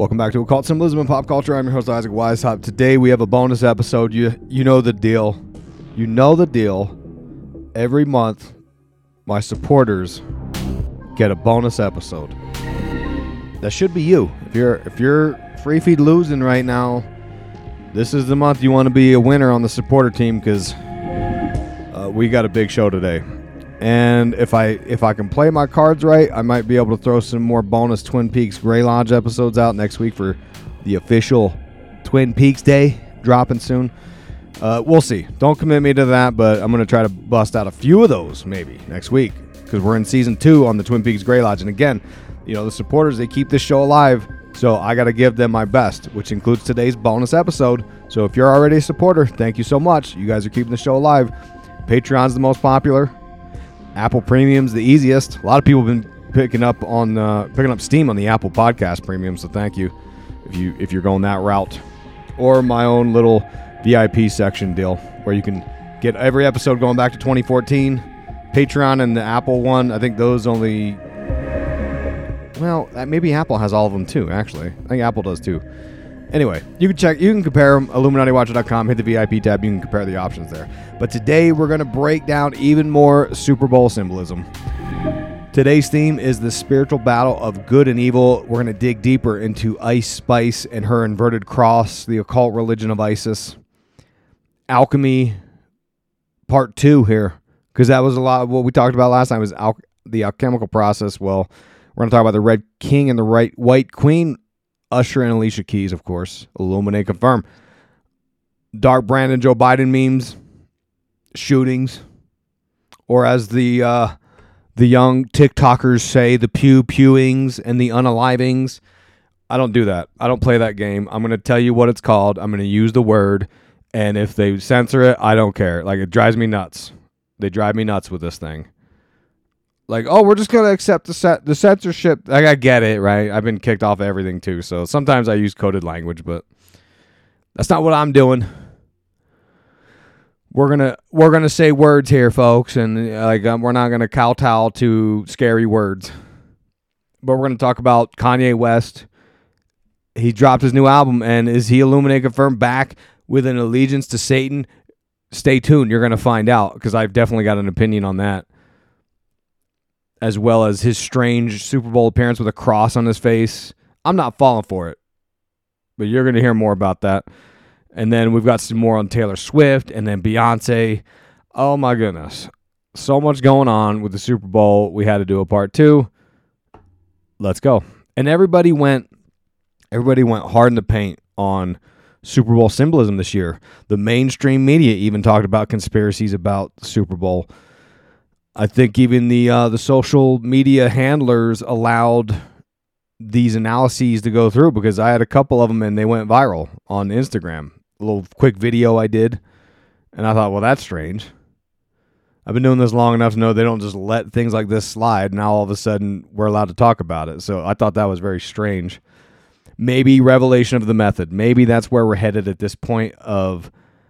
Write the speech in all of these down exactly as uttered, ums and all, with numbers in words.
Welcome back to Occult Symbolism and Pop Culture. I'm your host, Isaac Weishaupt. Today we have a bonus episode. You you know the deal. You know the deal. Every month, my supporters get a bonus episode. That should be you. If you're if you're free feed losing right now, this is the month you want to be a winner on the supporter team, because uh, we got a big show today. And if I if I can play my cards right, I might be able to throw some more bonus Twin Peaks Grey Lodge episodes out next week for the official Twin Peaks Day, dropping soon. Uh, we'll see. Don't commit me to that, but I'm going to try to bust out a few of those maybe next week, because we're in season two on the Twin Peaks Grey Lodge. And again, you know, the supporters, they keep this show alive, so I got to give them my best, which includes today's bonus episode. So if you're already a supporter, thank you so much. You guys are keeping the show alive. Patreon's the most popular. Apple Premium's the easiest. A lot of people have been picking up on uh, picking up steam on the Apple Podcast Premium, so thank you if you if you're going that route. Or my own little V I P section deal where you can get every episode going back to twenty fourteen. Patreon and the Apple one, I think those only. Well, maybe Apple has all of them too. Actually, I think Apple does too. Anyway, you can check, you can compare them, Illuminati Watcher dot com, hit the V I P tab, you can compare the options there. But today we're going to break down even more Super Bowl symbolism. Today's theme is the spiritual battle of good and evil. We're going to dig deeper into Ice Spice and her inverted cross, the occult religion of Isis. Alchemy, part two here, because that was a lot of what we talked about last time, was al- the alchemical process. Well, we're going to talk about the Red King and the right White Queen. Usher and Alicia Keys, of course. Illuminate, confirm. Dark Brandon, Joe Biden memes, shootings, or as the uh, the young TikTokers say, the pew pewings and the unalivings. I don't do that. I don't play that game. I'm going to tell you what it's called. I'm going to use the word, and if they censor it, I don't care. Like, it drives me nuts. They drive me nuts with this thing. Like, oh, we're just going to accept the set, the censorship. Like, I get it, right? I've been kicked off everything, too. So sometimes I use coded language, but that's not what I'm doing. We're going to we're gonna say words here, folks. And uh, like um, we're not going to kowtow to scary words. But we're going to talk about Kanye West. He dropped his new album. And is he Illuminate confirmed back with an allegiance to Satan? Stay tuned. You're going to find out, because I've definitely got an opinion on that. As well as his strange Super Bowl appearance with a cross on his face. I'm not falling for it. But you're going to hear more about that. And then we've got some more on Taylor Swift and then Beyonce. Oh my goodness. So much going on with the Super Bowl. We had to do a part two. Let's go. And everybody went everybody went hard in the paint on Super Bowl symbolism this year. The mainstream media even talked about conspiracies about the Super Bowl. I think even the uh, the social media handlers allowed these analyses to go through, because I had a couple of them and they went viral on Instagram. A little quick video I did, and I thought, well, that's strange. I've been doing this long enough to know they don't just let things like this slide. Now all of a sudden we're allowed to talk about it. So I thought that was very strange. Maybe revelation of the method. Maybe that's where we're headed at this point of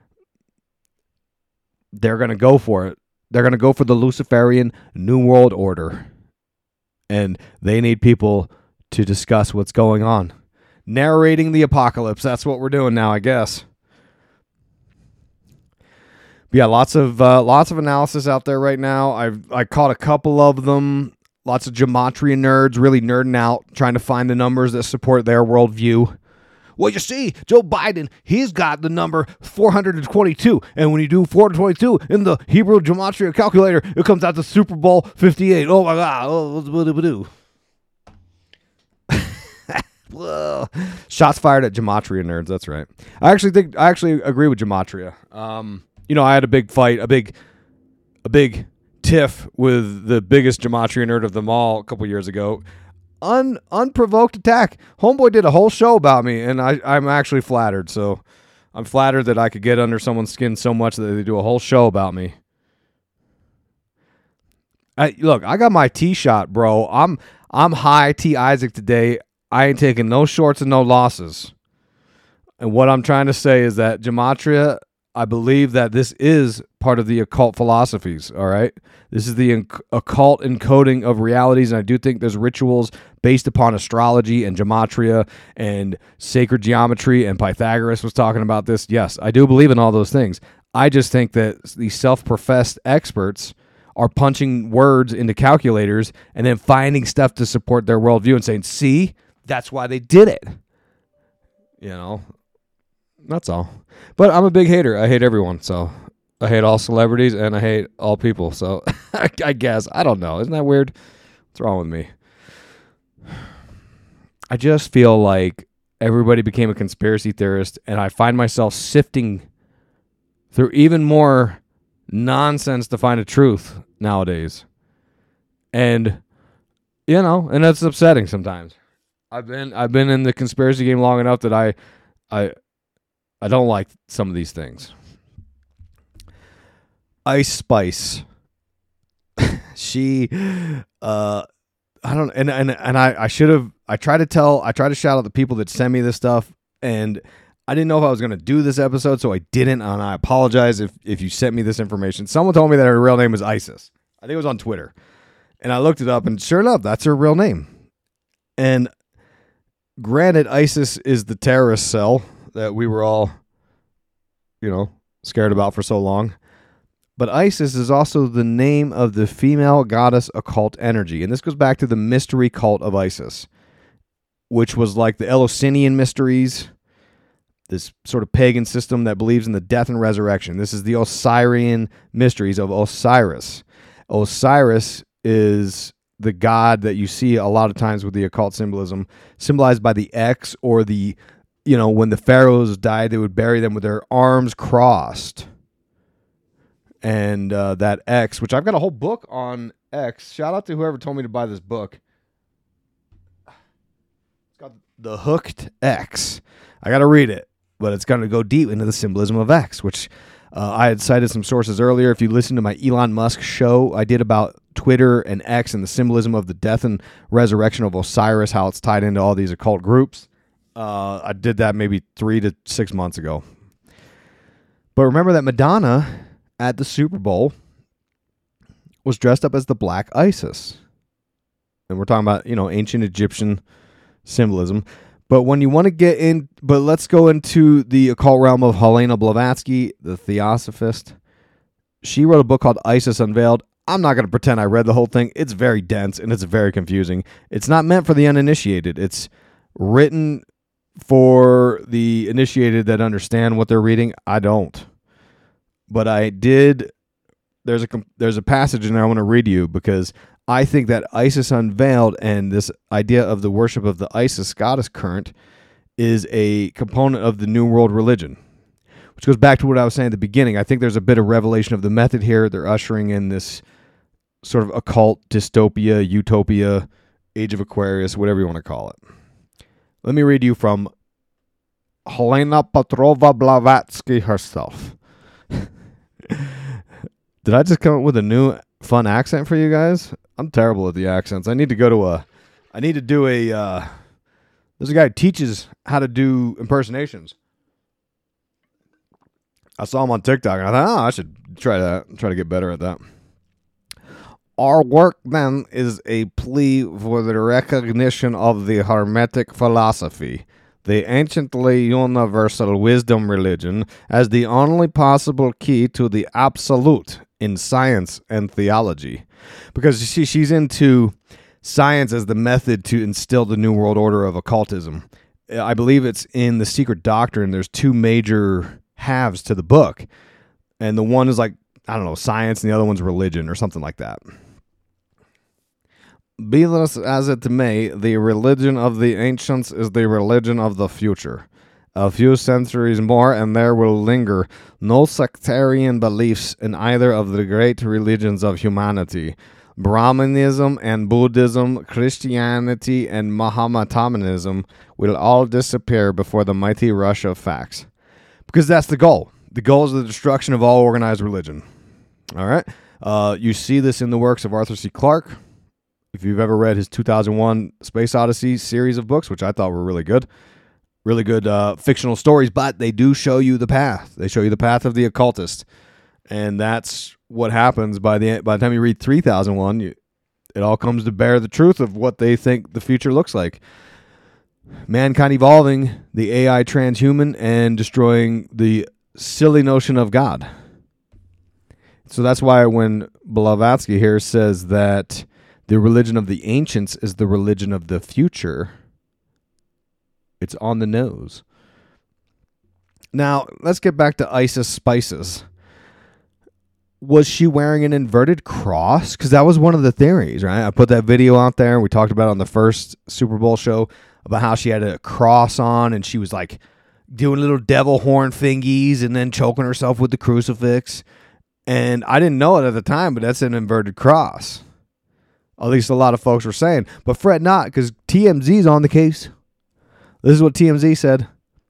they're going to go for it. They're going to go for the Luciferian New World Order. And they need people to discuss what's going on. Narrating the apocalypse. That's what we're doing now, I guess. But yeah, lots of uh, lots of analysis out there right now. I've I caught a couple of them. Lots of gematria nerds really nerding out, trying to find the numbers that support their worldview. Well, you see, Joe Biden, he's got the number four hundred twenty-two. And when you do four hundred twenty-two in the Hebrew Gematria calculator, it comes out to Super Bowl fifty-eight. Oh, my God. Oh, what do we do? Shots fired at Gematria nerds. That's right. I actually think, I actually agree with Gematria. Um, you know, I had a big fight, a big, a big tiff with the biggest Gematria nerd of them all a couple years ago. Un, unprovoked attack. Homeboy did a whole show about me, and I, I'm actually flattered. So I'm flattered that I could get under someone's skin so much that they do a whole show about me. I, look, I got my T shot, bro. I'm I'm high T Isaac today. I ain't taking no shorts and no losses. And what I'm trying to say is that Gematria, I believe that this is part of the occult philosophies, all right? This is the enc- occult encoding of realities, and I do think there's rituals based upon astrology and gematria and sacred geometry, and Pythagoras was talking about this. Yes, I do believe in all those things. I just think that these self-professed experts are punching words into calculators and then finding stuff to support their worldview and saying, see, that's why they did it. You know, that's all. But I'm a big hater. I hate everyone. So I hate all celebrities and I hate all people. So I guess, I don't know. Isn't that weird? What's wrong with me? I just feel like everybody became a conspiracy theorist, and I find myself sifting through even more nonsense to find a truth nowadays. And, you know, and that's upsetting sometimes. I've been I've been in the conspiracy game long enough that I I I don't like some of these things. Ice Spice. she uh I don't and and, and I, I should have I try to tell I try to shout out the people that send me this stuff, and I didn't know if I was going to do this episode, so I didn't, and I apologize if, if you sent me this information. Someone told me that her real name was Isis. I think it was on Twitter. And I looked it up, and sure enough, that's her real name. And granted, ISIS is the terrorist cell that we were all, you know, scared about for so long. But Isis is also the name of the female goddess occult energy. And this goes back to the mystery cult of Isis, which was like the Eleusinian mysteries, this sort of pagan system that believes in the death and resurrection. This is the Osirian mysteries of Osiris. Osiris is the god that you see a lot of times with the occult symbolism, symbolized by the X, or the, you know, when the pharaohs died, they would bury them with their arms crossed. And uh, that X, which I've got a whole book on X. Shout out to whoever told me to buy this book. It's got The Hooked X. I got to read it. But it's going to go deep into the symbolism of X, which uh, I had cited some sources earlier. If you listen to my Elon Musk show, I did about Twitter and X and the symbolism of the death and resurrection of Osiris, how it's tied into all these occult groups. Uh, I did that maybe three to six months ago. But remember that Madonna at the Super Bowl was dressed up as the Black Isis. And we're talking about, you know, ancient Egyptian symbolism. But when you want to get in, but let's go into the occult realm of Helena Blavatsky, the Theosophist. She wrote a book called Isis Unveiled. I'm not going to pretend I read the whole thing. It's very dense and it's very confusing. It's not meant for the uninitiated. It's written for the initiated that understand what they're reading. I don't. But I did. There's a there's a passage in there I want to read you, because I think that Isis Unveiled and this idea of the worship of the Isis goddess current is a component of the New World religion, which goes back to what I was saying at the beginning. I think there's a bit of revelation of the method here. They're ushering in this sort of occult dystopia, utopia, age of Aquarius, whatever you want to call it. Let me read you from Helena Petrova Blavatsky herself. Did I just come up with a new fun accent for you guys? I'm terrible at the accents. I need to go to a, I need to do a, uh, there's a guy who teaches how to do impersonations. I saw him on TikTok and I thought, oh, I should try that, try to get better at that. Our work then is a plea for the recognition of the Hermetic philosophy, the anciently universal wisdom religion, as the only possible key to the absolute in science and theology. Because you see, she's into science as the method to instill the New World Order of occultism. I believe it's in The Secret Doctrine. There's two major halves to the book. And the one is like, I don't know, science, and the other one's religion or something like that. Be this as it may, the religion of the ancients is the religion of the future. A few centuries more, and there will linger no sectarian beliefs in either of the great religions of humanity. Brahmanism and Buddhism, Christianity and Mohammedanism will all disappear before the mighty rush of facts. Because that's the goal. The goal is the destruction of all organized religion. All right? Uh, you see this in the works of Arthur C. Clarke. If you've ever read his two thousand one Space Odyssey series of books, which I thought were really good, really good uh, fictional stories, but they do show you the path. They show you the path of the occultist, and that's what happens by the by the time you read three thousand one. You, it all comes to bear the truth of what they think the future looks like. Mankind evolving, the A I transhuman, and destroying the silly notion of God. So that's why when Blavatsky here says that the religion of the ancients is the religion of the future, it's on the nose. Now, let's get back to Isis Spices. Was she wearing an inverted cross? Because that was one of the theories, right? I put that video out there. We talked about it on the first Super Bowl show about how she had a cross on and she was like doing little devil horn thingies and then choking herself with the crucifix. And I didn't know it at the time, but that's an inverted cross. At least a lot of folks were saying. But fret not, because T M Z's on the case. This is what T M Z said.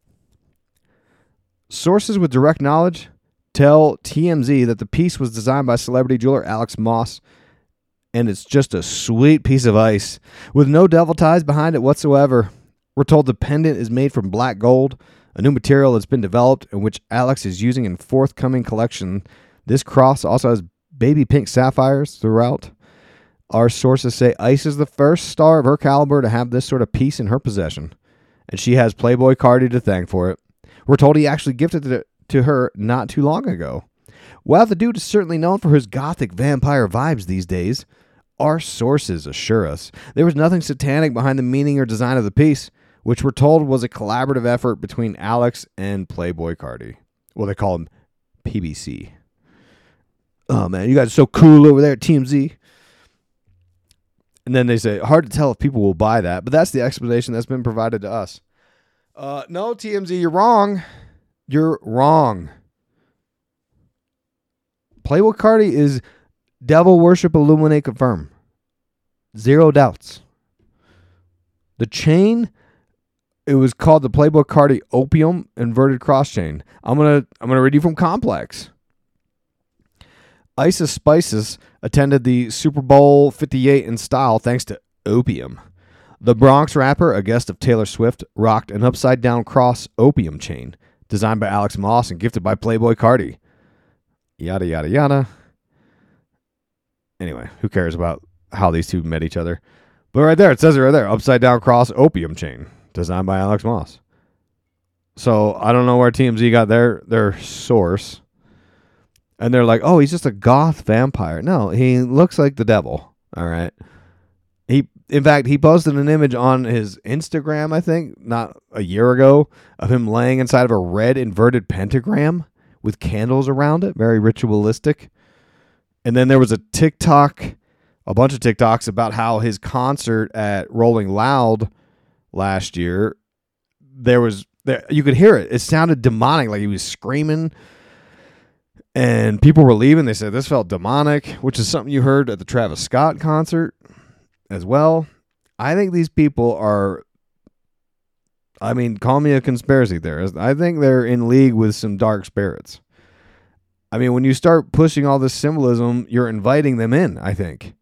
Sources with direct knowledge tell T M Z that the piece was designed by celebrity jeweler Alex Moss, and it's just a sweet piece of ice with no devil ties behind it whatsoever. We're told the pendant is made from black gold, a new material that's been developed and which Alex is using in forthcoming collection. This cross also has baby pink sapphires throughout. Our sources say Ice is the first star of her caliber to have this sort of piece in her possession, and she has Playboy Cardi to thank for it. We're told he actually gifted it to her not too long ago. While the dude is certainly known for his gothic vampire vibes these days, our sources assure us there was nothing satanic behind the meaning or design of the piece, which we're told was a collaborative effort between Alex and Playboy Cardi. Well, they call him P B C. Oh, man, you guys are so cool over there at T M Z. And then they say, hard to tell if people will buy that, but that's the explanation that's been provided to us. Uh, no, T M Z, you're wrong. You're wrong. Playboy Cardi is devil worship illuminate confirm. Zero doubts. The chain, it was called the Playboy Cardi Opium Inverted Cross Chain. I'm gonna I'm gonna read you from Complex. Isis Spices attended the Super Bowl fifty-eight in style thanks to opium. The Bronx rapper, a guest of Taylor Swift, rocked an upside-down cross opium chain designed by Alex Moss and gifted by Playboy Cardi. Yada, yada, yada. Anyway, who cares about how these two met each other? But right there, it says it right there. Upside-down cross opium chain designed by Alex Moss. So I don't know where T M Z got their, their source. And they're like, oh, he's just a goth vampire. No, he looks like the devil. All right. He, in fact, he posted an image on his Instagram, I think, not a year ago, of him laying inside of a red inverted pentagram with candles around it. Very ritualistic. And then there was a TikTok, a bunch of TikToks about how his concert at Rolling Loud last year, there was, there, you could hear it. It sounded demonic, like he was screaming. And people were leaving. They said this felt demonic, which is something you heard at the Travis Scott concert as well. I think these people are, I mean, call me a conspiracy theorist. I think they're in league with some dark spirits. I mean, when you start pushing all this symbolism, you're inviting them in, I think.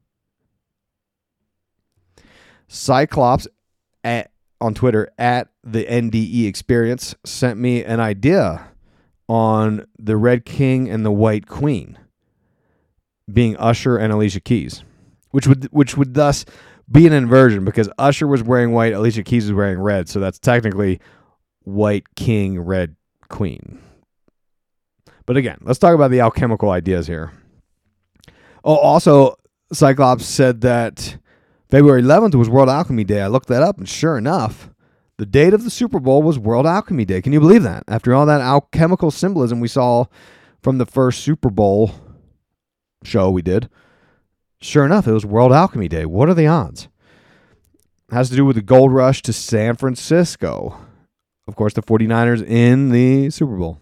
Cyclops at, on Twitter, at the N D E Experience, sent me an idea on the Red King and the White Queen being Usher and Alicia Keys, which would which would thus be an inversion because Usher was wearing white, Alicia Keys was wearing red, so that's technically White King, Red Queen. But again, let's talk about the alchemical ideas here. Oh, also, Cyclops said that February eleventh was World Alchemy Day. I looked that up, and sure enough, the date of the Super Bowl was World Alchemy Day. Can you believe that? After all that alchemical symbolism we saw from the first Super Bowl show we did, sure enough, it was World Alchemy Day. What are the odds? It has to do with the gold rush to San Francisco. Of course, the 49ers in the Super Bowl.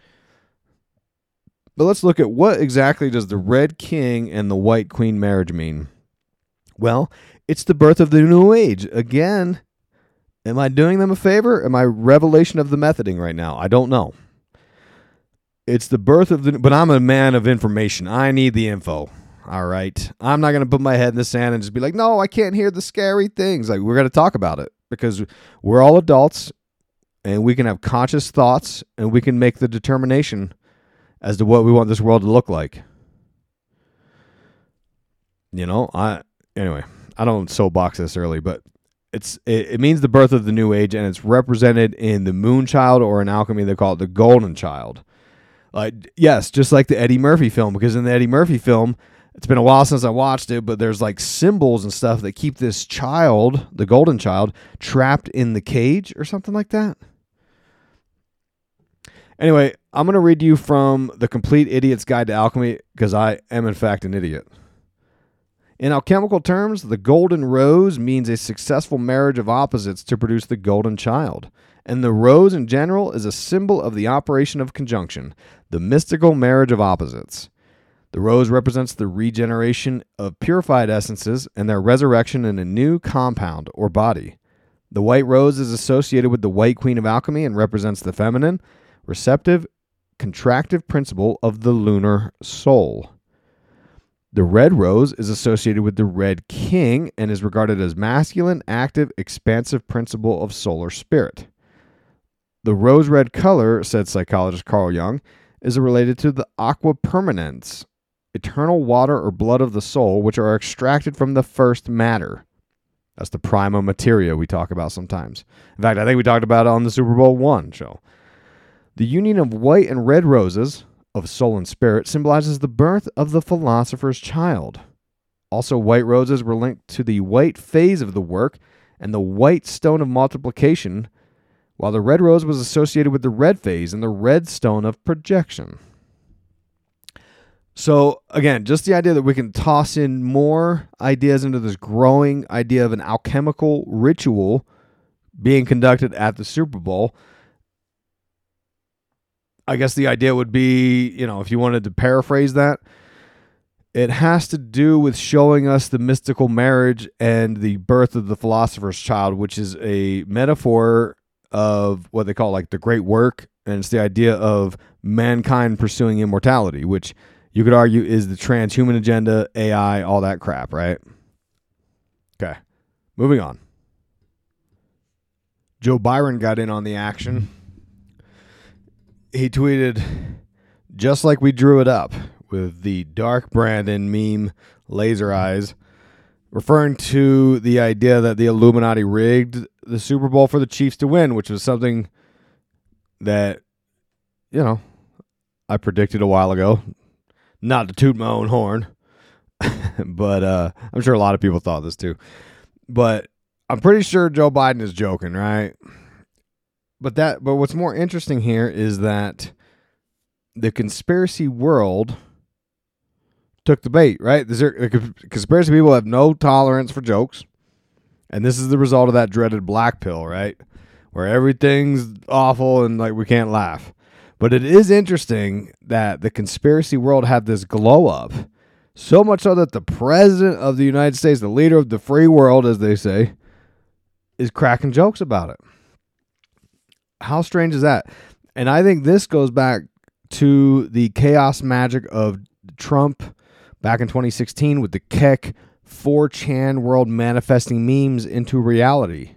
But let's look at what exactly does the Red King and the White Queen marriage mean? Well, it's the birth of the new age. Again, am I doing them a favor? Am I revelation of the methoding right now? I don't know. It's the birth of the... But I'm a man of information. I need the info. All right? I'm not going to put my head in the sand and just be like, no, I can't hear the scary things. Like, we're going to talk about it because we're all adults. and we can have conscious thoughts, and we can make the determination as to what we want this world to look like. You know, I anyway, I don't soapbox this early, but it's it, it means the birth of the new age, and it's represented in the moon child, or in alchemy they call it the golden child. Like, yes, just like the Eddie Murphy film, because in the Eddie Murphy film, it's been a while since I watched it, but there's like symbols and stuff that keep this child, the golden child, trapped in the cage or something like that. Anyway, I'm going to read you from The Complete Idiot's Guide to Alchemy, because I am in fact an idiot. In alchemical terms, the golden rose means a successful marriage of opposites to produce the golden child. And the rose in general is a symbol of the operation of conjunction, the mystical marriage of opposites. The rose represents the regeneration of purified essences and their resurrection in a new compound or body. The white rose is associated with the white queen of alchemy and represents the feminine, receptive, contractive principle of the lunar soul. The red rose is associated with the red king and is regarded as masculine, active, expansive principle of solar spirit. The rose-red color, said psychologist Carl Jung, is related to the aqua permanens, eternal water or blood of the soul, which are extracted from the first matter. That's the prima materia we talk about sometimes. In fact, I think we talked about it on the Super Bowl one show. The union of white and red roses, of soul and spirit, symbolizes the birth of the philosopher's child. Also, white roses were linked to the white phase of the work and the white stone of multiplication, while the red rose was associated with the red phase and the red stone of projection. So, again, just the idea that we can toss in more ideas into this growing idea of an alchemical ritual being conducted at the Super Bowl. I guess the idea would be, you know, if you wanted to paraphrase that, it has to do with showing us the mystical marriage and the birth of the philosopher's child, which is a metaphor of what they call like the great work. And it's the idea of mankind pursuing immortality, which you could argue is the transhuman agenda, A I, all that crap, right? Okay, moving on. Joe Byron got in on the action. He tweeted, just like we drew it up, with the Dark Brandon meme laser eyes, referring to the idea that the Illuminati rigged the Super Bowl for the Chiefs to win, which was something that, you know, I predicted a while ago. Not to toot my own horn, but uh, I'm sure a lot of people thought this too. But I'm pretty sure Joe Biden is joking, right? But that, but what's more interesting here is that the conspiracy world took the bait, right? The conspiracy people have no tolerance for jokes, and this is the result of that dreaded black pill, right? Where everything's awful and like we can't laugh. But it is interesting that the conspiracy world had this glow up, so much so that the president of the United States, the leader of the free world, as they say, is cracking jokes about it. How strange is that? And I think this goes back to the chaos magic of Trump back in twenty sixteen with the Keck four chan world manifesting memes into reality.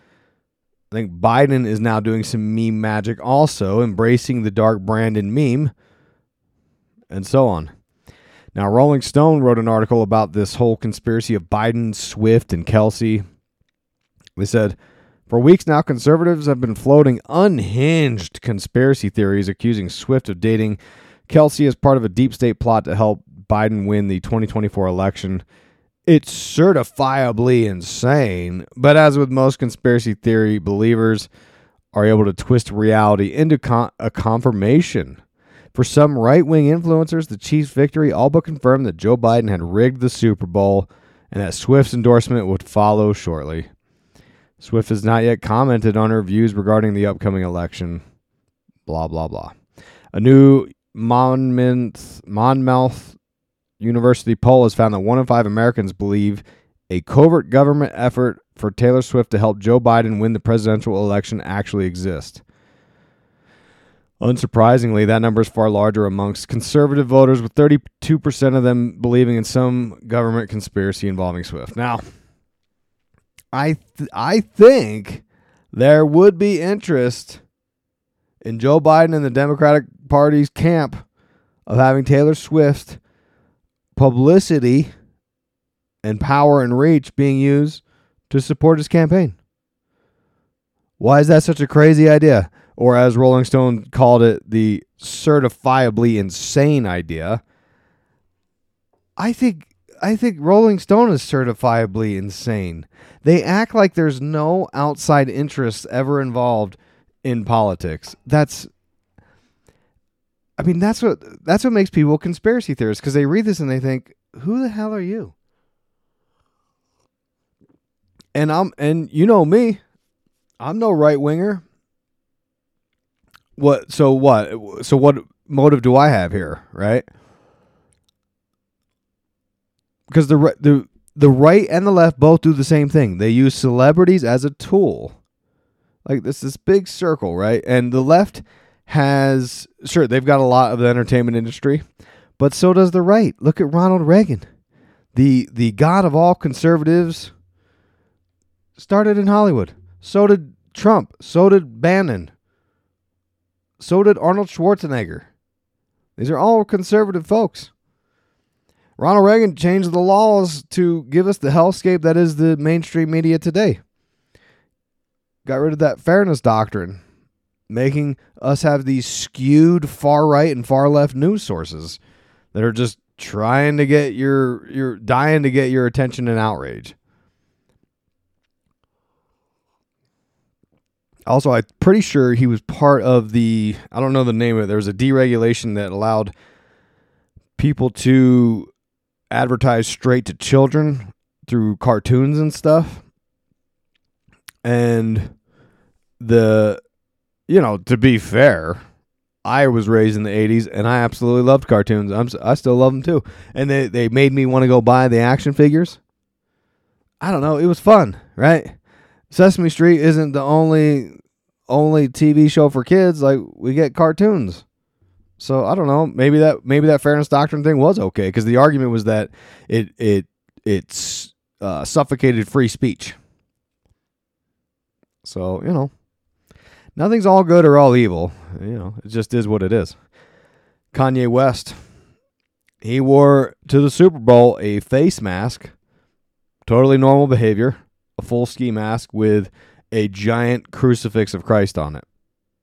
I think Biden is now doing some meme magic also, embracing the Dark Brandon meme, and so on. Now, Rolling Stone wrote an article about this whole conspiracy of Biden, Swift, and Kelsey. They said, for weeks now, conservatives have been floating unhinged conspiracy theories accusing Swift of dating Kelsey as part of a deep state plot to help Biden win the twenty twenty-four election. It's certifiably insane, but as with most conspiracy theory believers, are able to twist reality into con- a confirmation. For some right-wing influencers, the Chiefs' victory all but confirmed that Joe Biden had rigged the Super Bowl and that Swift's endorsement would follow shortly. Swift has not yet commented on her views regarding the upcoming election. Blah, blah, blah. A new Monmouth, Monmouth University poll has found that one in five Americans believe a covert government effort for Taylor Swift to help Joe Biden win the presidential election actually exists. Unsurprisingly, that number is far larger amongst conservative voters, with thirty-two percent of them believing in some government conspiracy involving Swift. Now, I th- I think there would be interest in Joe Biden and the Democratic Party's camp of having Taylor Swift publicity and power and reach being used to support his campaign. Why is that such a crazy idea? Or as Rolling Stone called it, the certifiably insane idea. I think I think Rolling Stone is certifiably insane. They act like there's no outside interests ever involved in politics. That's I mean, that's what that's what makes people conspiracy theorists, because they read this and they think, who the hell are you? And I'm and you know me, I'm no right winger. What so what so what motive do I have here, right? Because the the the right and the left both do the same thing. They use celebrities as a tool. Like this this big circle, right? And the left has, sure, they've got a lot of the entertainment industry, but so does the right. Look at Ronald Reagan. The the god of all conservatives started in Hollywood. So did Trump. So did Bannon. So did Arnold Schwarzenegger. These are all conservative folks. Ronald Reagan changed the laws to give us the hellscape that is the mainstream media today. Got rid of that fairness doctrine, making us have these skewed far right and far left news sources that are just trying to get your, you're dying to get your attention and outrage. Also, I'm pretty sure he was part of the, I don't know the name of it, there was a deregulation that allowed people to advertise straight to children through cartoons and stuff. And the, you know, to be fair, I was raised in the eighties and I absolutely loved cartoons. I'm, I still love them too. And they, they made me want to go buy the action figures. I don't know. It was fun, right? Sesame Street isn't the only only T V show for kids. Like, we get cartoons. So I don't know. Maybe that maybe that fairness doctrine thing was okay, because the argument was that it it it's uh, suffocated free speech. So, you know, nothing's all good or all evil. You know, it just is what it is. Kanye West, he wore to the Super Bowl a face mask, totally normal behavior, a full ski mask with a giant crucifix of Christ on it.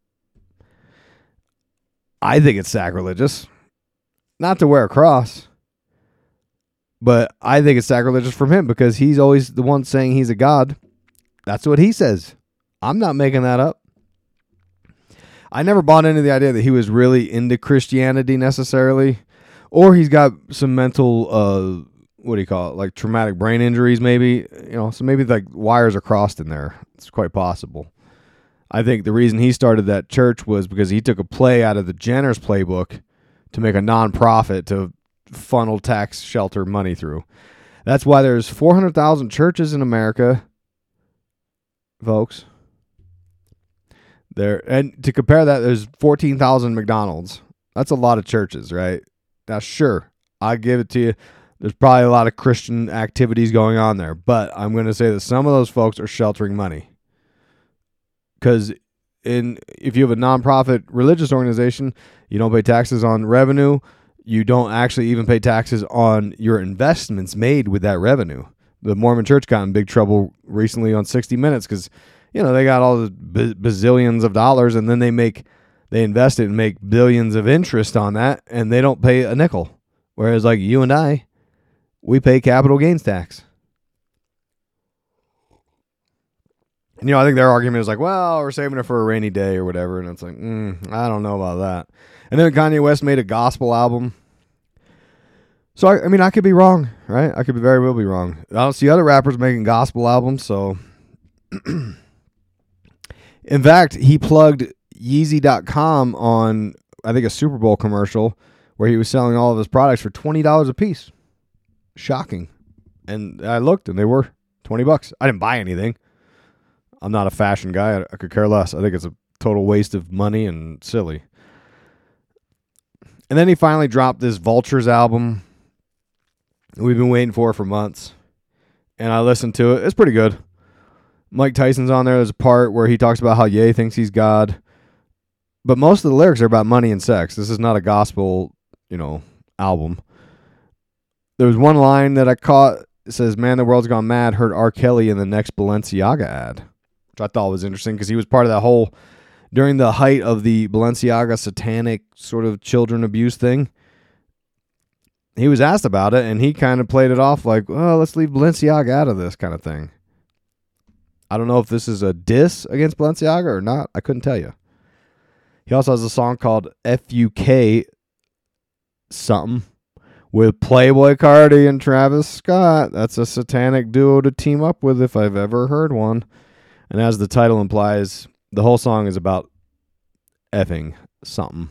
I think it's sacrilegious not to wear a cross, but I think it's sacrilegious from him because he's always the one saying he's a god. That's what he says. I'm not making that up. I never bought into the idea that he was really into Christianity necessarily, or he's got some mental, uh, what do you call it, like traumatic brain injuries maybe, you know, so maybe like wires are crossed in there. It's quite possible. I think the reason he started that church was because he took a play out of the Jenner's playbook to make a nonprofit to funnel tax shelter money through. That's why there's four hundred thousand churches in America, folks. There, and to compare that, there's fourteen thousand McDonald's. That's a lot of churches, right? Now, sure, I give it to you. There's probably a lot of Christian activities going on there, but I'm going to say that some of those folks are sheltering money. Because in if you have a nonprofit religious organization, you don't pay taxes on revenue. You don't actually even pay taxes on your investments made with that revenue. The Mormon Church got in big trouble recently on sixty minutes because, you know, they got all the b- bazillions of dollars, and then they make they invest it and make billions of interest on that, and they don't pay a nickel. Whereas like you and I, we pay capital gains tax. And, you know, I think their argument is like, well, we're saving it for a rainy day or whatever. And it's like, mm, I don't know about that. And then Kanye West made a gospel album. So, I, I mean, I could be wrong, right? I could be very well be wrong. I don't see other rappers making gospel albums. So, in fact, he plugged Yeezy dot com on, I think, a Super Bowl commercial where he was selling all of his products for twenty dollars a piece. Shocking. And I looked and they were twenty bucks. I didn't buy anything. I'm not a fashion guy. I, I could care less. I think it's a total waste of money and silly. And then he finally dropped this Vultures album we've been waiting for for months. And I listened to it. It's pretty good. Mike Tyson's on there. There's a part where he talks about how Ye thinks he's God. But most of the lyrics are about money and sex. This is not a gospel, you know, album. There was one line that I caught. It says, "Man, the world's gone mad. Heard R. Kelly in the next Balenciaga ad," which I thought was interesting because he was part of that whole, during the height of the Balenciaga satanic sort of children abuse thing. He was asked about it, and he kind of played it off like, well, let's leave Balenciaga out of this kind of thing. I don't know if this is a diss against Balenciaga or not. I couldn't tell you. He also has a song called F U K something with Playboy Cardi and Travis Scott. That's a satanic duo to team up with if I've ever heard one. And as the title implies, the whole song is about effing something.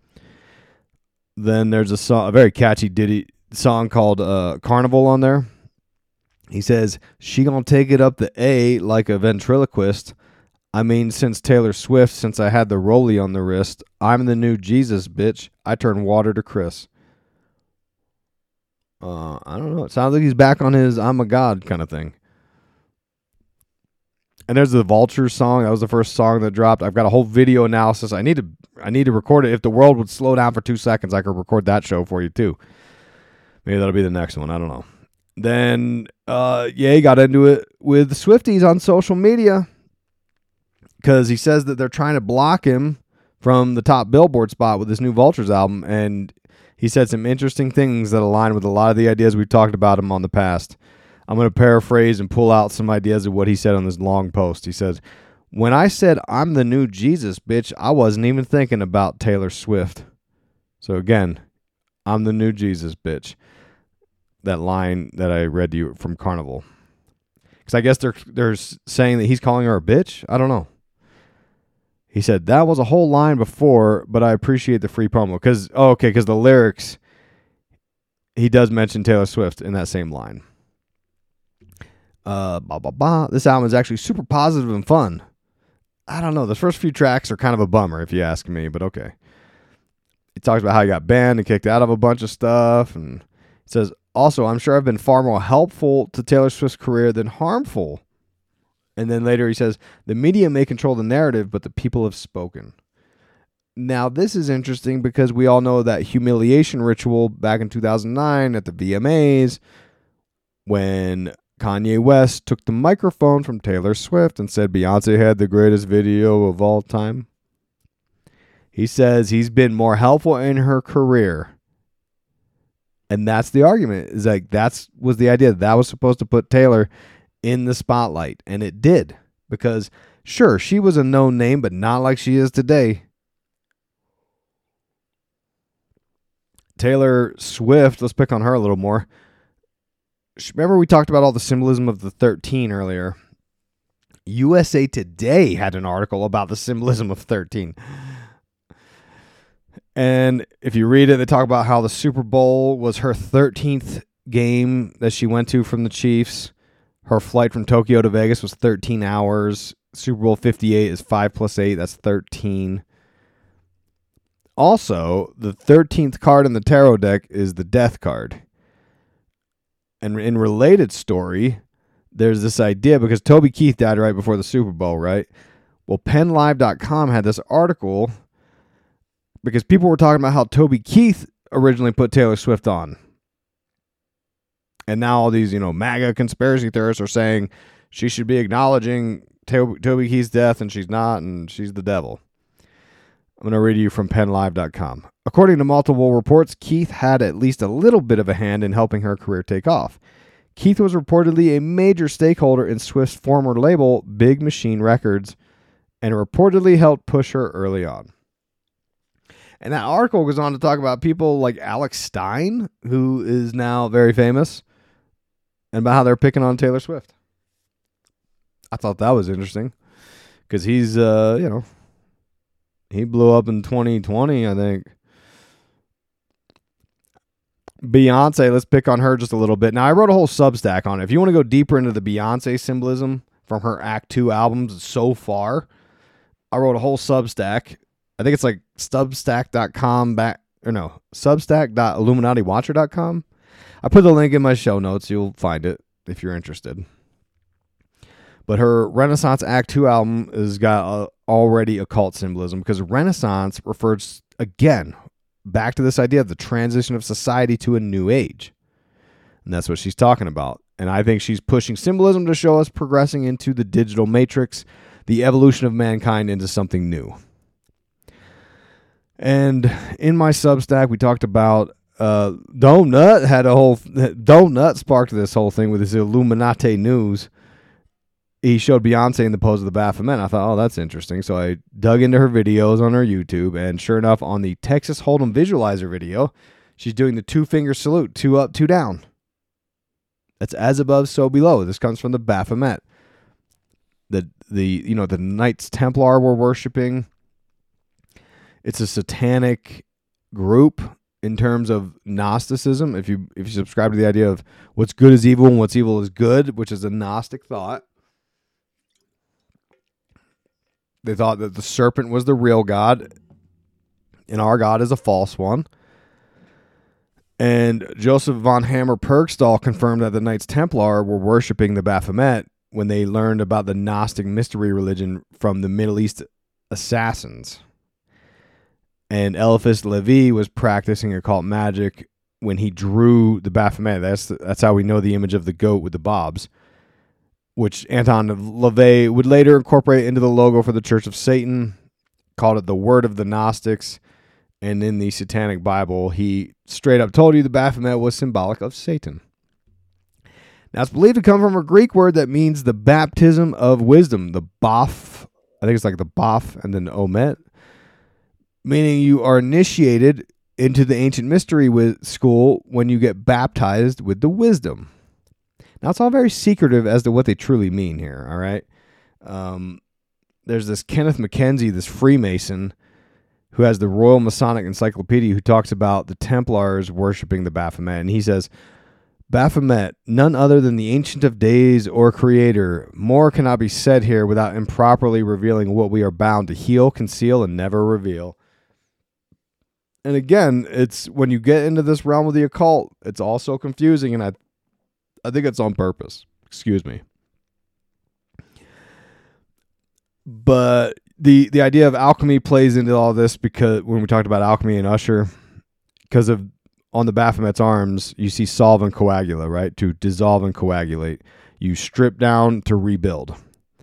Then there's a song, a very catchy ditty song called uh, Carnival on there. He says, "She gonna take it up the A like a ventriloquist. I mean, since Taylor Swift, since I had the rollie on the wrist. I'm the new Jesus, bitch. I turn water to Chris." Uh, I don't know. It sounds like he's back on his I'm a God kind of thing. And there's the Vultures song. That was the first song that dropped. I've got a whole video analysis. I need to I need to record it. If the world would slow down for two seconds, I could record that show for you too. Maybe that'll be the next one. I don't know. Then, uh, yeah, he got into it with the Swifties on social media because he says that they're trying to block him from the top Billboard spot with this new Vultures album. And he said some interesting things that align with a lot of the ideas we've talked about him on the past. I'm going to paraphrase and pull out some ideas of what he said on this long post. He says, "When I said I'm the new Jesus, bitch, I wasn't even thinking about Taylor Swift." So again, I'm the new Jesus, bitch. That line that I read to you from Carnival. Because I guess they're, they're saying that he's calling her a bitch. I don't know. He said, "That was a whole line before, but I appreciate the free promo." Because, oh, okay, because the lyrics, he does mention Taylor Swift in that same line. Uh, blah, blah, blah. This album is actually super positive and fun. I don't know. The first few tracks are kind of a bummer, if you ask me, but okay. He talks about how he got banned and kicked out of a bunch of stuff. And he says, "Also, I'm sure I've been far more helpful to Taylor Swift's career than harmful." And then later he says, "The media may control the narrative, but the people have spoken." Now, this is interesting because we all know that humiliation ritual back in two thousand nine at the V M As when Kanye West took the microphone from Taylor Swift and said Beyonce had the greatest video of all time. He says he's been more helpful in her career. And that's the argument. Is like that's was the idea. That was supposed to put Taylor in the spotlight. And it did. Because, sure, she was a known name, but not like she is today. Taylor Swift, let's pick on her a little more. Remember we talked about all the symbolism of the thirteen earlier. U S A Today had an article about the symbolism of thirteen. And if you read it, they talk about how the Super Bowl was her thirteenth game that she went to from the Chiefs. Her flight from Tokyo to Vegas was thirteen hours. Super Bowl fifty-eight is five plus eight. That's thirteen. Also, the thirteenth card in the tarot deck is the Death card. And in related story, there's this idea, because Toby Keith died right before the Super Bowl, right? Well, Penn Live dot com had this article because people were talking about how Toby Keith originally put Taylor Swift on. And now all these, you know, MAGA conspiracy theorists are saying she should be acknowledging Toby, Toby Keith's death, and she's not, and she's the devil. I'm going to read you from Penn Live dot com. According to multiple reports, Keith had at least a little bit of a hand in helping her career take off. Keith was reportedly a major stakeholder in Swift's former label, Big Machine Records, and reportedly helped push her early on. And that article goes on to talk about people like Alex Stein, who is now very famous, and about how they're picking on Taylor Swift. I thought that was interesting because he's, uh, you know, he blew up in twenty twenty, I think. Beyonce, let's pick on her just a little bit. Now, I wrote a whole Substack on it. If you want to go deeper into the Beyonce symbolism from her Act two albums so far, I wrote a whole Substack. I think it's like substack dot com back, or no, substack dot illuminati watcher dot com. I put the link in my show notes. You'll find it if you're interested. But her Renaissance Act two album has got uh, already occult symbolism, because Renaissance refers, again, back to this idea of the transition of society to a new age. And that's what she's talking about. And I think she's pushing symbolism to show us progressing into the digital matrix, the evolution of mankind into something new. And in my Substack, we talked about uh, Donut had a whole Donut sparked this whole thing with his Illuminati news. He showed Beyonce in the pose of the Baphomet. I thought, oh, that's interesting. So I dug into her videos on her YouTube, and sure enough, on the Texas Hold'em visualizer video, she's doing the two-finger salute, two up, two down. That's as above, so below. This comes from the Baphomet. The the you know the Knights Templar were worshiping. It's a satanic group in terms of Gnosticism. If you if you subscribe to the idea of what's good is evil and what's evil is good, which is a Gnostic thought. They thought that the serpent was the real God, and our God is a false one. And Joseph von Hammer Purgstall confirmed that the Knights Templar were worshiping the Baphomet when they learned about the Gnostic mystery religion from the Middle East assassins. And Eliphas Levi was practicing occult magic when he drew the Baphomet. That's that's how we know the image of the goat with the bobs, which Anton LaVey would later incorporate into the logo for the Church of Satan, called it the Word of the Gnostics. And in the Satanic Bible, he straight up told you the Baphomet was symbolic of Satan. Now, it's believed to come from a Greek word that means the baptism of wisdom, the baph. I think it's like the baph and then omet, meaning you are initiated into the ancient mystery with school when you get baptized with the wisdom. Now, it's all very secretive as to what they truly mean here, all right? Um, there's this Kenneth Mackenzie, this Freemason, who has the Royal Masonic Encyclopedia, who talks about the Templars worshiping the Baphomet. And he says, Baphomet, none other than the Ancient of Days or Creator. More cannot be said here without improperly revealing what we are bound to heal, conceal, and never reveal. And again, it's when you get into this realm of the occult, it's all so confusing, and I, I think it's on purpose. Excuse me. But the the idea of alchemy plays into all this, because when we talked about alchemy and Usher, because of on the Baphomet's arms, you see solve and coagula, right? To dissolve and coagulate. You strip down to rebuild.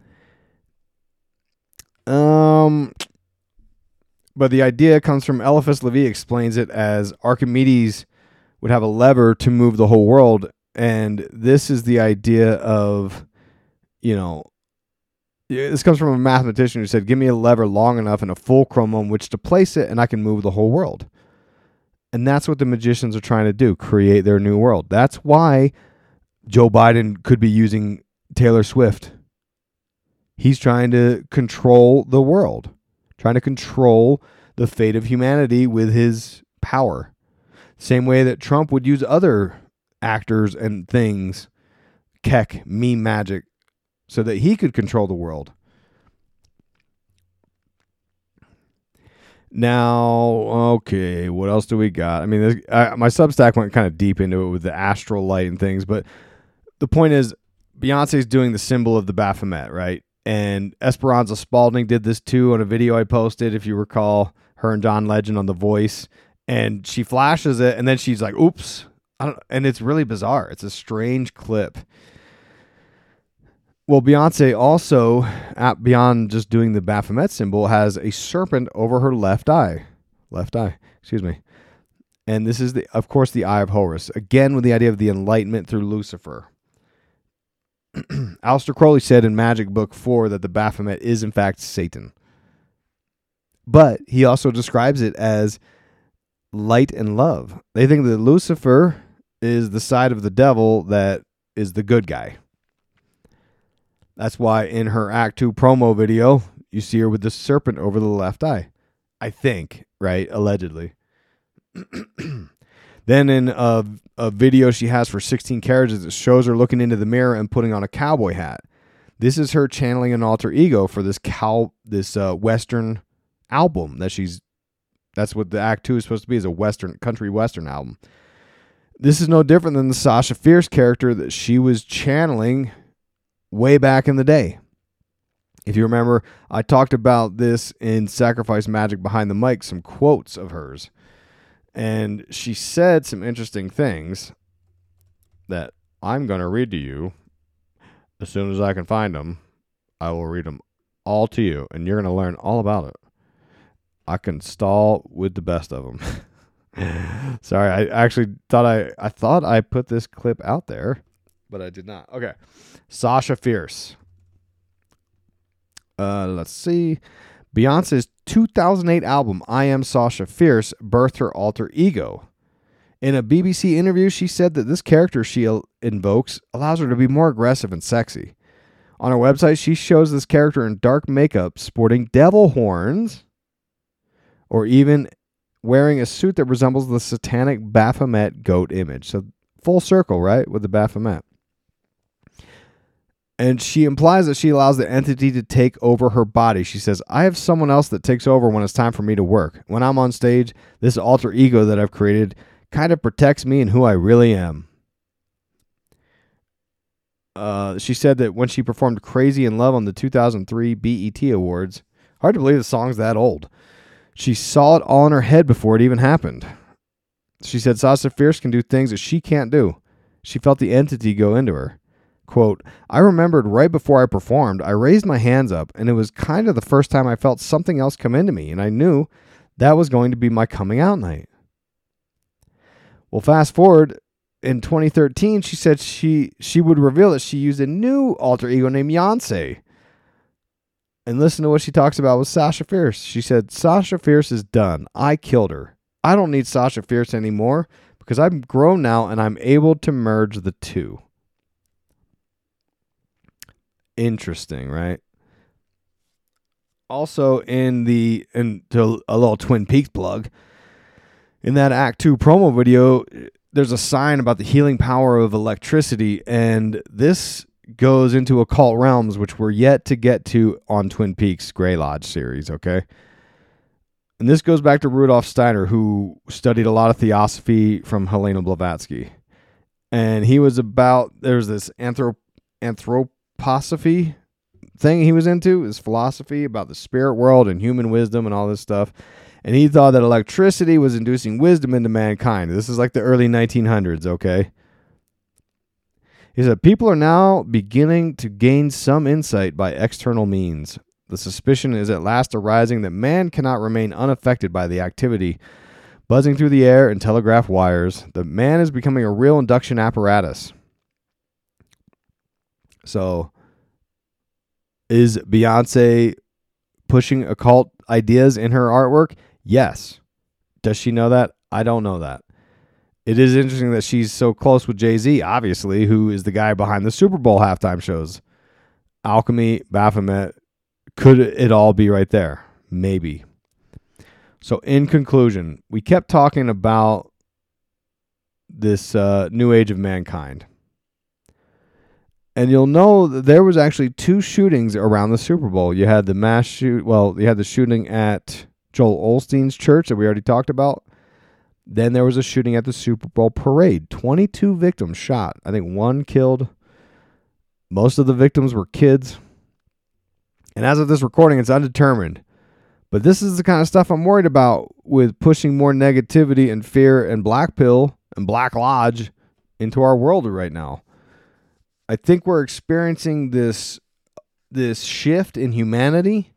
Um, but the idea comes from Eliphas Levi explains it as Archimedes would have a lever to move the whole world. And this is the idea of, you know, this comes from a mathematician who said, give me a lever long enough and a fulcrum on which to place it, and I can move the whole world. And that's what the magicians are trying to do, create their new world. That's why Joe Biden could be using Taylor Swift. He's trying to control the world, trying to control the fate of humanity with his power. Same way that Trump would use other actors and things, Keck, meme magic, so that he could control the world. Now, okay, what else do we got? I mean, this, I, my Substack went kind of deep into it with the astral light and things, but the point is, Beyonce's doing the symbol of the Baphomet, right? And Esperanza Spalding did this too on a video I posted, if you recall, her and John Legend on The Voice, and she flashes it, and then she's like, oops. I don't, and it's really bizarre. It's a strange clip. Well, Beyonce also, at, beyond just doing the Baphomet symbol, has a serpent over her left eye. Left eye, excuse me. And this is, the, of course, the Eye of Horus. Again, with the idea of the enlightenment through Lucifer. Aleister Crowley said in Magic Book four that the Baphomet is, in fact, Satan. But he also describes it as light and love. They think that Lucifer is the side of the devil that is the good guy. That's why in her Act two promo video, you see her with the serpent over the left eye. I think, right? Allegedly. Then in a, a video she has for sixteen Carriages, it shows her looking into the mirror and putting on a cowboy hat. This is her channeling an alter ego for this cow, this uh, Western album that she's, that's what the Act two is supposed to be, is a Western, country Western album. This is no different than the Sasha Fierce character that she was channeling way back in the day. If you remember, I talked about this in Sacrifice Magic Behind the Mic, some quotes of hers. And she said some interesting things that I'm going to read to you as soon as I can find them. I will read them all to you, and you're going to learn all about it. I can stall with the best of them. Sorry, I actually thought I, I thought I put this clip out there, but I did not. Okay. Sasha Fierce. Uh, let's see. Beyonce's two thousand eight album, I Am Sasha Fierce, birthed her alter ego. In a B B C interview, she said that this character she invokes allows her to be more aggressive and sexy. On her website, she shows this character in dark makeup, sporting devil horns, or even wearing a suit that resembles the satanic Baphomet goat image. So full circle, right, with the Baphomet. And she implies that she allows the entity to take over her body. She says, I have someone else that takes over when it's time for me to work. When I'm on stage, this alter ego that I've created kind of protects me and who I really am. Uh, she said that when she performed Crazy in Love on the two thousand three B E T Awards, hard to believe the song's that old, she saw it all in her head before it even happened. She said Sasha Fierce can do things that she can't do. She felt the entity go into her. Quote, I remembered right before I performed, I raised my hands up, and it was kind of the first time I felt something else come into me, and I knew that was going to be my coming out night. Well, fast forward, in twenty thirteen, she said she, she would reveal that she used a new alter ego named Beyonce. And listen to what she talks about with Sasha Fierce. She said, Sasha Fierce is done. I killed her. I don't need Sasha Fierce anymore because I'm grown now and I'm able to merge the two. Interesting, right? Also, in the and to a little Twin Peaks plug, in that Act Two promo video, there's a sign about the healing power of electricity, and this goes into occult realms, which we're yet to get to on Twin Peaks Grey Lodge series. Okay, and this goes back to Rudolf Steiner, who studied a lot of theosophy from Helena Blavatsky, and he was about there's this anthrop anthrop Philosophy thing he was into, his philosophy about the spirit world and human wisdom and all this stuff. And he thought that electricity was inducing wisdom into mankind. This is like the early nineteen hundreds, okay? He said, people are now beginning to gain some insight by external means. The suspicion is at last arising that man cannot remain unaffected by the activity buzzing through the air and telegraph wires. That man is becoming a real induction apparatus. So, is Beyonce pushing occult ideas in her artwork? Yes. Does she know that? I don't know that. It is interesting that she's so close with Jay-Z, obviously, who is the guy behind the Super Bowl halftime shows. Alchemy, Baphomet, could it all be right there? Maybe. So, in conclusion, we kept talking about this uh, new age of mankind. And you'll know that there was actually two shootings around the Super Bowl. You had the mass shoot. Well, you had the shooting at Joel Osteen's church that we already talked about. Then there was a shooting at the Super Bowl parade. twenty-two victims shot. I think one killed. Most of the victims were kids. And as of this recording, it's undetermined. But this is the kind of stuff I'm worried about with pushing more negativity and fear and black pill and Black Lodge into our world right now. I think we're experiencing this this shift in humanity.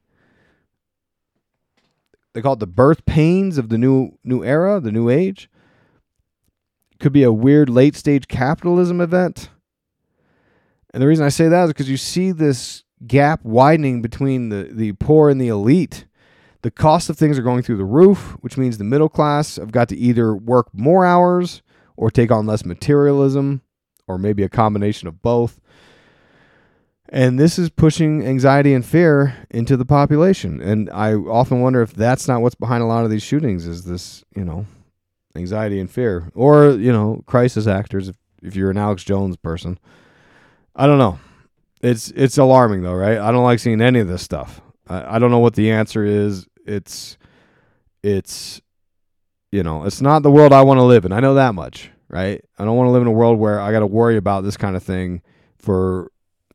They call it the birth pains of the new new era, the new age. It could be a weird late stage capitalism event. And the reason I say that is because you see this gap widening between the, the poor and the elite. The cost of things are going through the roof, which means the middle class have got to either work more hours or take on less materialism, or maybe a combination of both. And this is pushing anxiety and fear into the population. And I often wonder if that's not what's behind a lot of these shootings, is this, you know, anxiety and fear. Or, you know, crisis actors, if, if you're an Alex Jones person. I don't know. It's it's alarming, though, right? I don't like seeing any of this stuff. I, I don't know what the answer is. It's, it's, you know, it's not the world I want to live in. I know that much. Right? I don't want to live in a world where I got to worry about this kind of thing for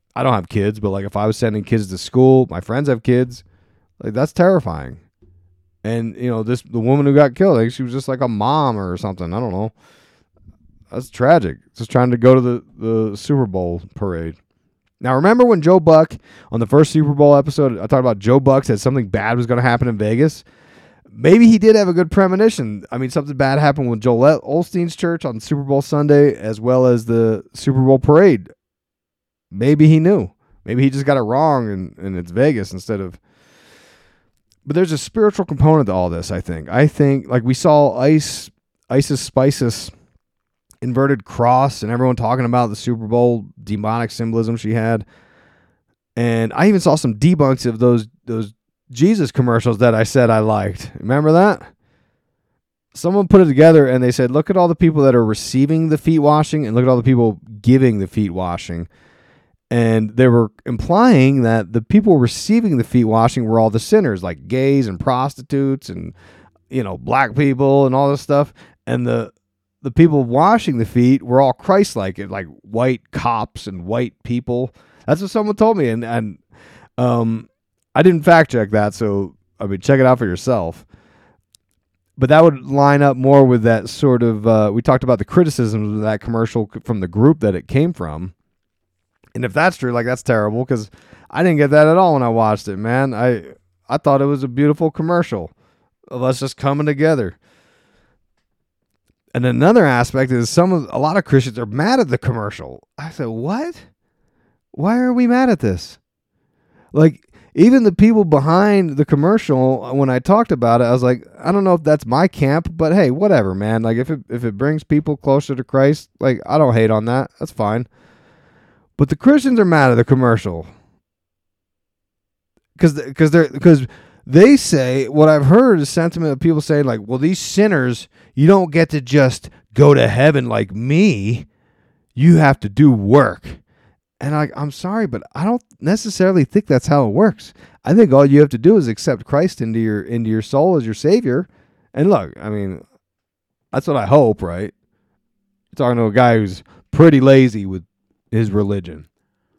I don't have kids, but like if I was sending kids to school, my friends have kids, like that's terrifying. And you know, this the woman who got killed, like she was just like a mom or something. I don't know. That's tragic. Just trying to go to the, the Super Bowl parade. Now, remember when Joe Buck, on the first Super Bowl episode, I talked about Joe Buck said something bad was going to happen in Vegas? Maybe he did have a good premonition. I mean, something bad happened with Joel Osteen's church on Super Bowl Sunday, as well as the Super Bowl parade. Maybe he knew. Maybe he just got it wrong, and, and it's Vegas instead of... But there's a spiritual component to all this, I think. I think, like we saw Ice, Isis Spices... inverted cross and everyone talking about the Super Bowl demonic symbolism she had. And I even saw some debunks of those those Jesus commercials that I said I liked. Remember that? Someone put it together and they said, look at all the people that are receiving the feet washing and look at all the people giving the feet washing. And they were implying that the people receiving the feet washing were all the sinners, like gays and prostitutes and, you know, black people and all this stuff. And the The people washing the feet were all Christ-like, like white cops and white people. That's what someone told me, and and um, I didn't fact check that, so I mean, check it out for yourself. But that would line up more with that sort of. Uh, we talked about the criticisms of that commercial from the group that it came from, and if that's true, like that's terrible because I didn't get that at all when I watched it. Man, I I thought it was a beautiful commercial of us just coming together. And another aspect is some of a lot of Christians are mad at the commercial. I said, what? Why are we mad at this? Like, even the people behind the commercial, when I talked about it, I was like, I don't know if that's my camp, but hey, whatever, man. Like, if it if it brings people closer to Christ, like, I don't hate on that. That's fine. But the Christians are mad at the commercial. Because because they're because they say, what I've heard is sentiment of people saying, like, well, these sinners, you don't get to just go to heaven like me. You have to do work. And I, I'm sorry, but I don't necessarily think that's how it works. I think all you have to do is accept Christ into your into your soul as your Savior. And look, I mean, that's what I hope, right? I'm talking to a guy who's pretty lazy with his religion.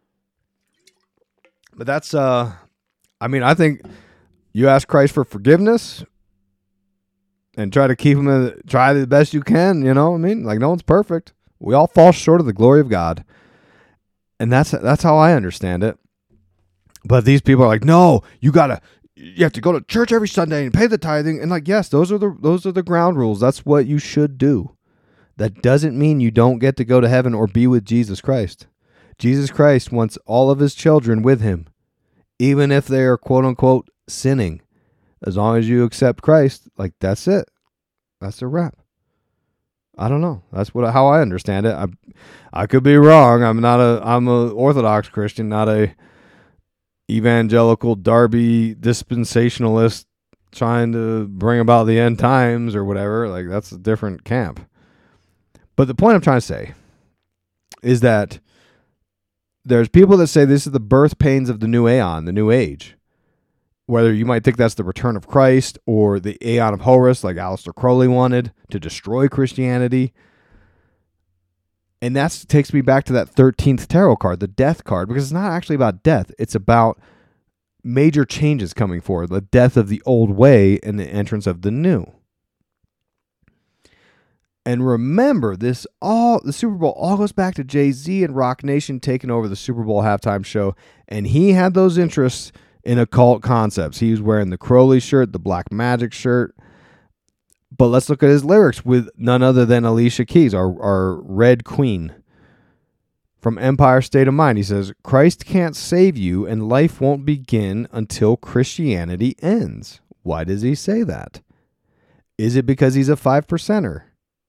But that's, uh, I mean, I think you ask Christ for forgiveness and try to keep him, in, try the best you can, you know what I mean? Like, no one's perfect. We all fall short of the glory of God. And that's that's how I understand it. But these people are like, no, you gotta, you have to go to church every Sunday and pay the tithing. And like, yes, those are the those are the ground rules. That's what you should do. That doesn't mean you don't get to go to heaven or be with Jesus Christ. Jesus Christ wants all of his children with him, even if they are quote unquote sinning. As long as you accept Christ, like that's it. That's a wrap. I don't know. That's what how I understand it. I I could be wrong. I'm not a I'm a Orthodox Christian, not a evangelical Darby dispensationalist trying to bring about the end times or whatever. Like that's a different camp. But the point I'm trying to say is that there's people that say this is the birth pains of the new aeon, the new age. Whether you might think that's the return of Christ or the Aeon of Horus, like Aleister Crowley wanted to destroy Christianity. And that takes me back to that thirteenth tarot card, the death card, because it's not actually about death. It's about major changes coming forward, the death of the old way and the entrance of the new. And remember, this all the Super Bowl all goes back to Jay-Z and Rock Nation taking over the Super Bowl halftime show. And he had those interests in occult concepts. He was wearing the Crowley shirt, the Black Magic shirt. But let's look at his lyrics with none other than Alicia Keys, our, our Red Queen. From Empire State of Mind, he says, Christ can't save you and life won't begin until Christianity ends. Why does he say that? Is it because he's a five percenter?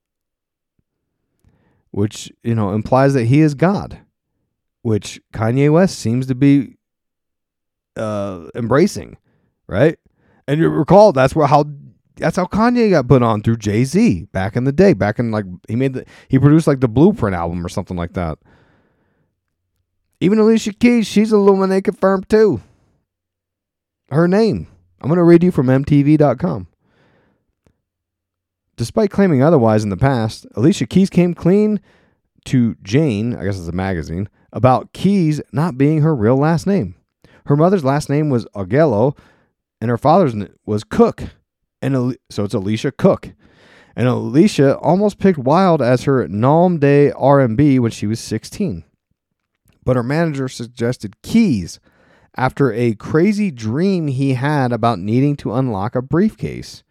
Which, you know, implies that he is God. Which Kanye West seems to be Uh, embracing, right? And you recall that's where how that's how Kanye got put on through Jay-Z back in the day. Back in like he made the he produced like the Blueprint album or something like that. Even Alicia Keys, she's Illuminati confirmed too. Her name. I'm going to read you from M T V dot com. Despite claiming otherwise in the past, Alicia Keys came clean to Jane, I guess it's a magazine, about Keys not being her real last name. Her mother's last name was Augello, and her father's was Cook. And so it's Alicia Cook. And Alicia almost picked Wild as her nom de R and B when she was sixteen. But her manager suggested Keys after a crazy dream he had about needing to unlock a briefcase.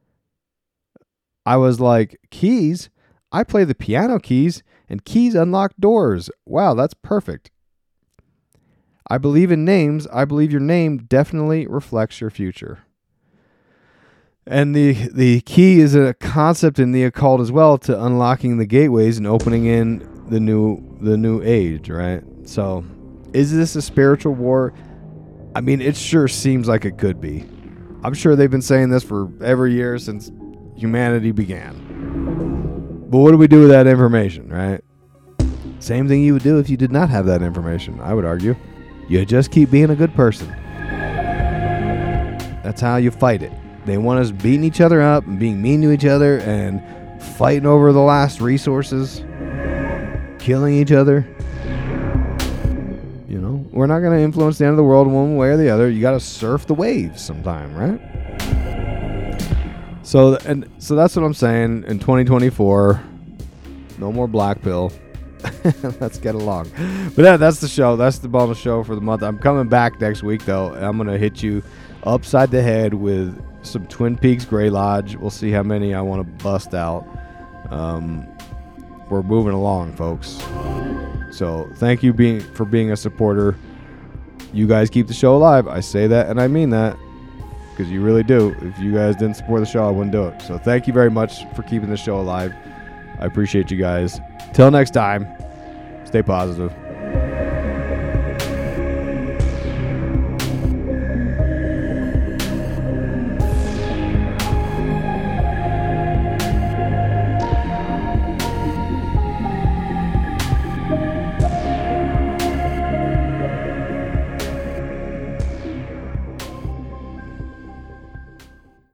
I was like, Keys? I play the piano keys, and keys unlock doors. Wow, that's perfect. I believe in names. I believe your name definitely reflects your future. And the the key is a concept in the occult as well to unlocking the gateways and opening in the new the new age, right? So, is this a spiritual war? I mean, it sure seems like it could be. I'm sure they've been saying this for every year since humanity began. But what do we do with that information, right? Same thing you would do if you did not have that information, I would argue. You just keep being a good person. That's how you fight it. They want us beating each other up and being mean to each other and fighting over the last resources, killing each other. You know, we're not going to influence the end of the world one way or the other. You got to surf the waves sometime, right? So, and so that's what I'm saying. In twenty twenty-four, no more black pill. Let's get along. But yeah, that's the show. That's the bonus show for the month. I'm coming back next week, though. And I'm going to hit you upside the head with some Twin Peaks Grey Lodge. We'll see how many I want to bust out. Um, we're moving along, folks. So thank you being for being a supporter. You guys keep the show alive. I say that and I mean that because you really do. If you guys didn't support the show, I wouldn't do it. So thank you very much for keeping the show alive. I appreciate you guys. Till next time, stay positive.